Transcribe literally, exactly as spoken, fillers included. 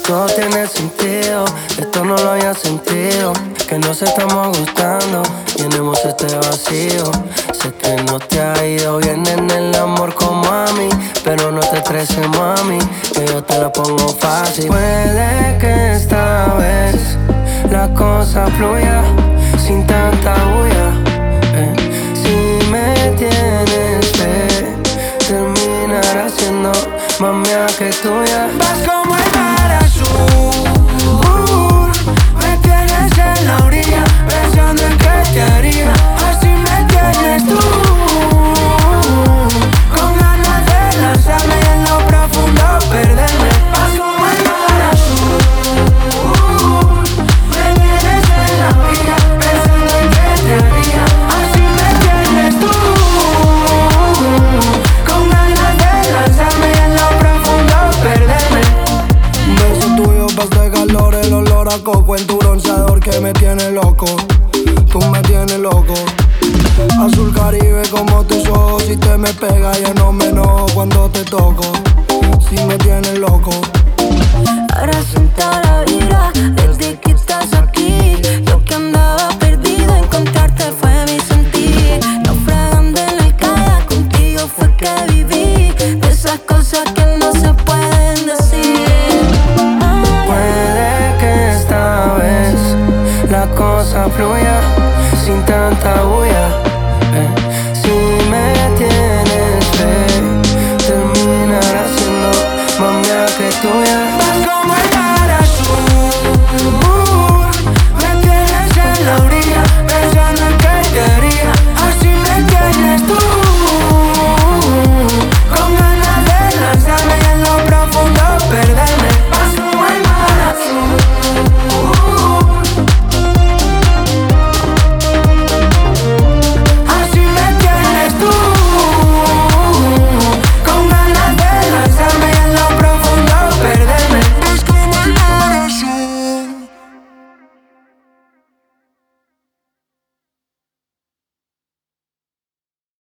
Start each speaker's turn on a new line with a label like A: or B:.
A: todo tiene sentido, esto no lo había sentido. Que nos estamos gustando, llenemos este vacío. Sé que no te ha ido bien en el amor como a mí, pero no te estreses, mami, que yo te la pongo fácil. Puede que esta vez la cosa fluya sin tanta bulla, eh. Si me tienes fe, terminará siendo más mía que tuya. Vas como el mar azul, me tienes en la orilla, pensando en qué te haría. Así me tienes tú, con ganas de lanzarme y en lo profundo perderme. Vas como el mar azul, me tienes en la orilla, pensando en qué te haría. Así me tienes tú, con ganas de lanzarme y en lo profundo perderme.
B: Un beso tuyo pa' este calor, el olor a coco en tu bronceador que me tiene loco. Tú me tienes loco. Azul Caribe como tus ojos, si te me pega ya no me enojo cuando te toco. Si me tienes loco.
C: Ahora siento la vibra desde que